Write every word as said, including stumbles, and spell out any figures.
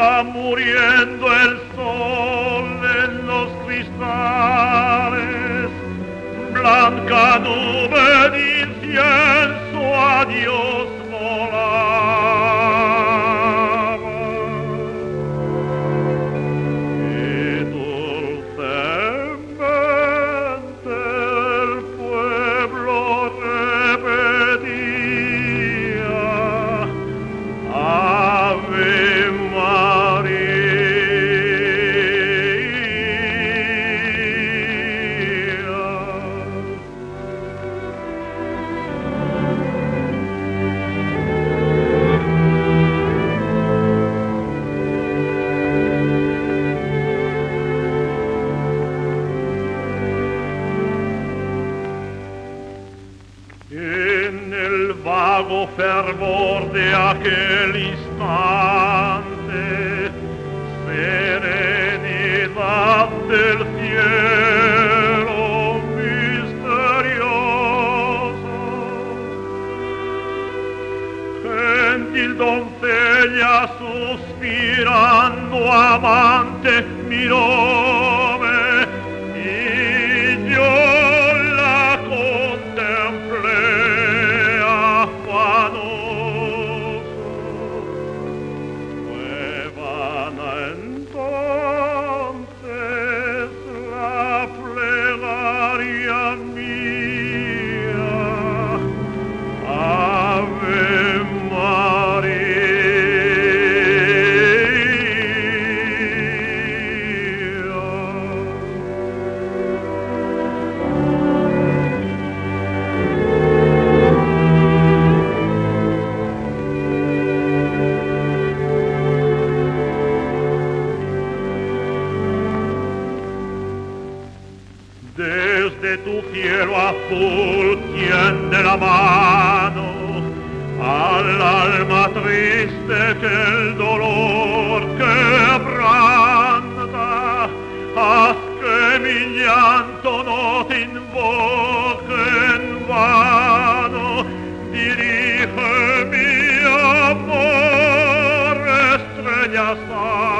va muriendo el sol en los cristales, blanca nube de incienso a Dios volaba, y dulcemente el pueblo repetía: Ave María. En el vago fervor de aquel instante, serenidad del cielo misterioso, gentil doncella suspirando amante miróme, y yo la contemplé afanoso. Fue vana entonces la plegaria mía: Ave desde tu cielo azul tiende la mano al alma triste que el dolor quebranta. Haz que mi llanto no te invoque en vano, dirige mi amor, estrella santa.